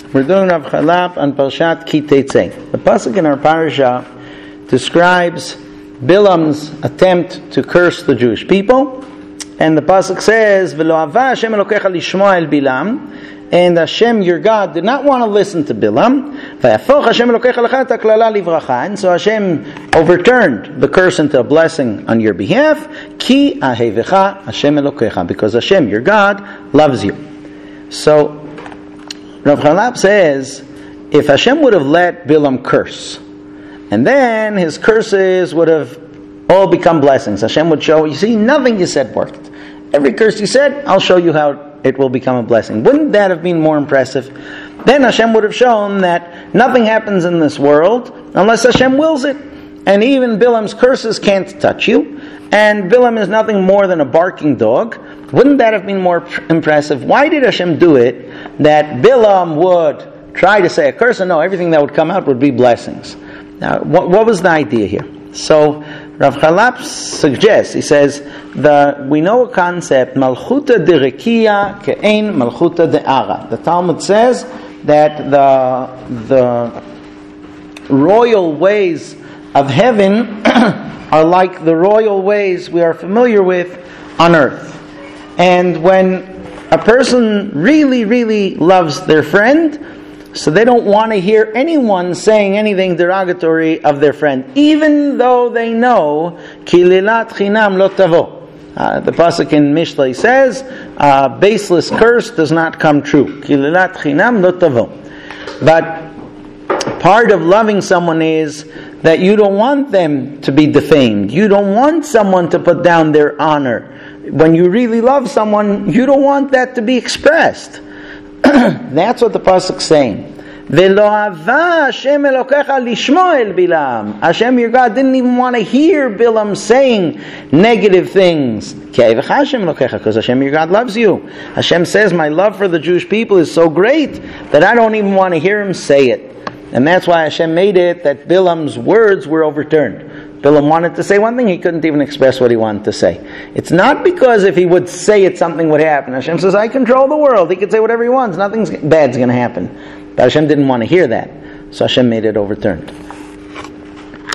We're doing Rav Chalap on Parshat Ki Teitzei. The pasuk in our parasha describes Bilam's attempt to curse the Jewish people, and the pasuk says, "V'lo ava Hashem Elokecha lishmoa el Bilam," and Hashem, your God, did not want to listen to Bilam. "V'yafoch Hashem Elokecha lecha et haklala livracha," and so Hashem overturned the curse into a blessing on your behalf. Ki ahevecha Hashem Elokecha, because Hashem, your God, loves you. So Rav Chalap says, if Hashem would have let Bilam curse, and then his curses would have all become blessings, Hashem would show, you see, nothing you said worked. Every curse you said, I'll show you how it will become a blessing. Wouldn't that have been more impressive? Then Hashem would have shown that nothing happens in this world unless Hashem wills it. And even Bilam's curses can't touch you. And Bilam is nothing more than a barking dog. Wouldn't that have been more impressive? Why did Hashem do it that Bilam would try to say a curse, and no, everything that would come out would be blessings? Now, what was the idea here? So Rav Chalap suggests, he says, we know a concept, Malchuta de Rekia ke'ein Malchuta de Ara. The Talmud says that the royal ways of heaven are like the royal ways we are familiar with on earth. And when a person really, really loves their friend, so they don't want to hear anyone saying anything derogatory of their friend, even though they know ki lilat chinam lo tavo. The pasuk in Mishlei says, baseless curse does not come true. Ki lilat chinam lo tavo. But part of loving someone is that you don't want them to be defamed. You don't want someone to put down their honor. When you really love someone, you don't want that to be expressed. That's what the pasuk's saying. V'lo hava Hashem Elokecha lishmoa el Bilam. Hashem, your God, didn't even want to hear Bilam saying negative things. Because Hashem, your God, loves you. Hashem says, my love for the Jewish people is so great that I don't even want to hear him say it. And that's why Hashem made it that Bilam's words were overturned. Bilam wanted to say one thing, he couldn't even express what he wanted to say. It's not because if he would say it, something would happen. Hashem says, I control the world. He could say whatever he wants. Nothing bad's going to happen. But Hashem didn't want to hear that. So Hashem made it overturned.